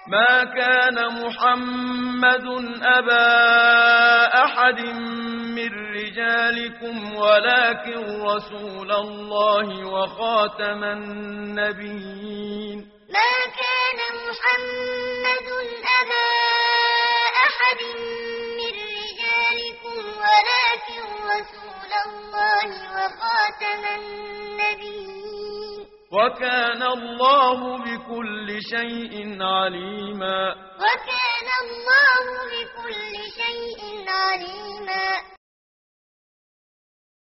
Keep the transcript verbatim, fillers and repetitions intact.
ما كان محمد أبا أحد من رجالكم ولكن رسول الله وخاتم النبيين. ما كان محمد أبا أحد من رجالكم ولكن رسول الله وخاتم النبيين. وكان الله بكل شيء عليما. وكان الله بكل شيء عليما.